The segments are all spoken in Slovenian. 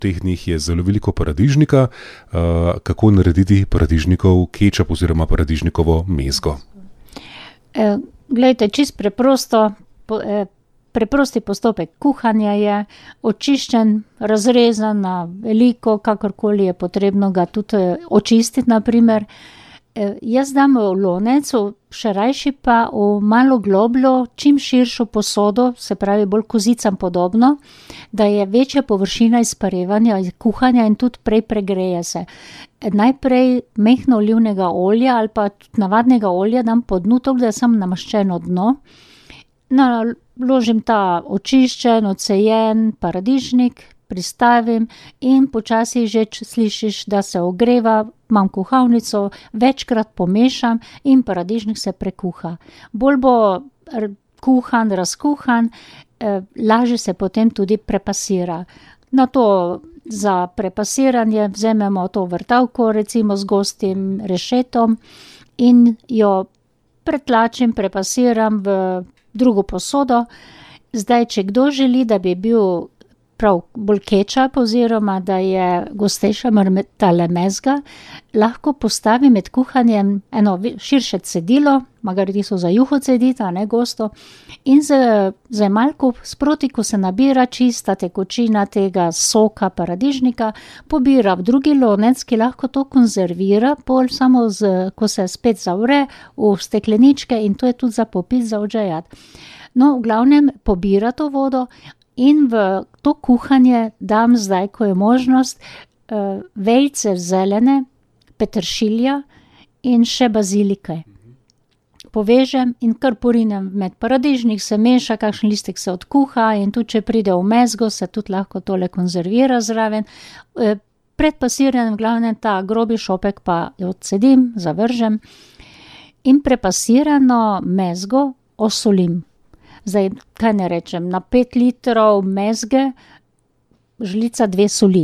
teh dneh je zelo veliko paradižnika. Kako narediti paradižnikov kečap oziroma paradižnikovo mezgo? Glejte, čist preprosto, preprosti postopek kuhanja je, očiščen, razrezan na veliko, kakorkoli je potrebno ga tudi očistiti, na primer. Jaz dam v lonec, še rajši pa v malo globljo, čim širšo posodo, se pravi bolj kozicam podobno, da je večja površina izparevanja, kuhanja in tudi prej pregreje se. Najprej mehko olivnega olja ali pa tudi navadnega olja dam po dnu, tako da je samo namaščeno dno. Vložim ta očiščen, odcejen paradižnik, pristavim in počasi že slišiš, da se ogreva, imam kuhalnico, večkrat pomešam in paradižnik se prekuha. Bolj bo kuhan, razkuhan, lažje se potem tudi prepasira. Nato za prepasiranje vzamemo to vrtavko, recimo z gostim rešetom in jo pretlačim, prepasiram v drugo posodo. Zdaj, če kdo želi, da bi bil prav bolj kečap oziroma da je gostejša tale mezga, lahko postavi med kuhanjem eno širše cedilo, magari so za juho cediti, a ne gosto, in z malko sproti, ko se nabira čista tekočina tega soka paradižnika, pobira v drugi lonec, ki lahko to konzervira, pol samo ko se spet zavre v stekleničke in to je tudi za popiti, za odžejati. No, v glavnem pobira to vodo in v to kuhanje dam zdaj, ko je možnost, vejice zelene, peteršilja in še bazilike. Povežem in kar porinem med paradižnik, se meša, kakšen listek se odkuha in tudi, če pride v mezgo, se tudi lahko tole konzervira zraven. Pred pasiranjem v glavnem ta grobi šopek pa odcedim, zavržem in prepasirano mezgo osolim. Zdaj, kaj ne rečem, na 5 litrov mezge, žlica 2 soli.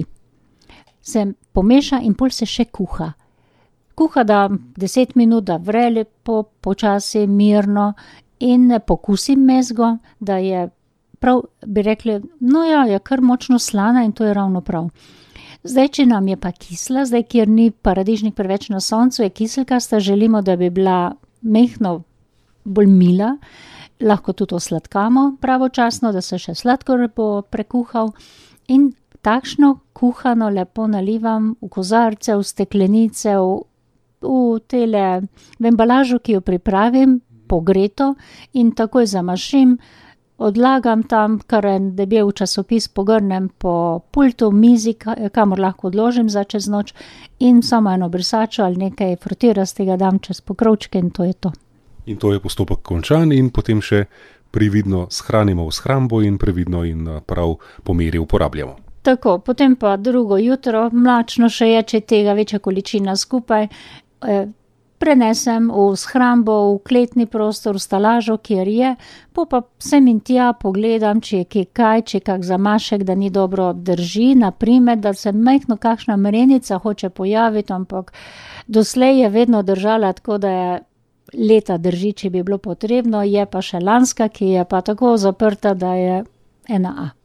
Se pomeša in pol se še kuha. Kuha da 10 minut, da vre lepo, počasi, mirno in pokusim mezgo, da je prav, bi rekli, no ja, je kar močno slana in to je ravno prav. Zdaj, če nam je pa kisla, zdaj, kjer ni paradižnik preveč na soncu, je kiselkasta, želimo, da bi bila mehko bolj mila, lahko tudi osladkamo pravočasno, da se še sladkor bo prekuhal in takšno kuhano lepo nalivam v kozarce, v steklenice, v embalažo, ki jo pripravim, pogreto in takoj zamašim, odlagam tam, kar en debel časopis pogrnem po pultu, mizi, kamor lahko odložim za čez noč in samo eno brisačo ali nekaj frotirastega dam čez pokrovčke in to je to. In to je postopek končan in potem še previdno shranimo v shrambo in previdno in prav po meri uporabljamo. Tako, potem pa drugo jutro, mlačno še je, če tega večja količina skupaj, prenesem v shrambo, v kletni prostor, v stalažo, kjer je, pa sem in tja pogledam, če je kaj, če je kak zamašek, da ni dobro drži, naprimer, da se majhno kakšna mrenica hoče pojaviti, ampak doslej je vedno držala tako, da je leta drži, če bi bilo potrebno, je pa še lanska, ki je pa tako zaprta, da je 1A.